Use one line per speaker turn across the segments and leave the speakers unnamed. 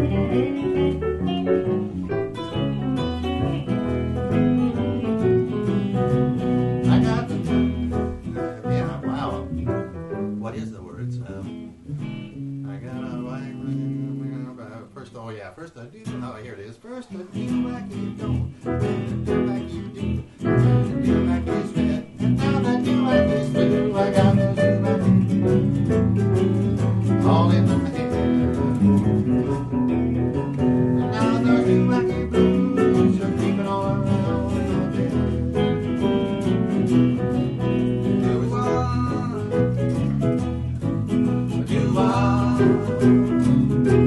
I got yeah, wow. What is the words? I got a first. Oh yeah, first I do. Oh, here it is. First I do like you don't, then I do like you do, then I do like this red, and now I do like this blue. I got those do like you, all in my head. And now those do like you blues are creeping all around my bed. Do I, do I?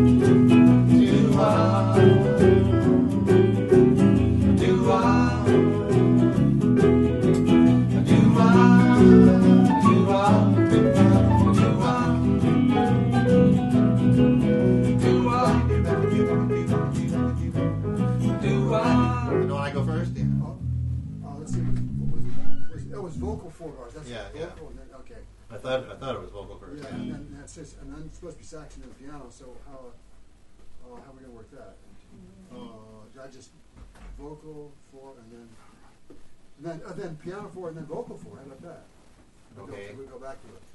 I go first? Yeah.
Let's see. What was it? That was vocal four bars. That's
Yeah,
vocal.
yeah.
And then, okay.
I thought it was vocal first.
Yeah, and then that's just, and then it's supposed to be sax and then piano. So how are we gonna work that? I just vocal four and then piano four and then vocal four. How about that?
Okay.
We go back to it.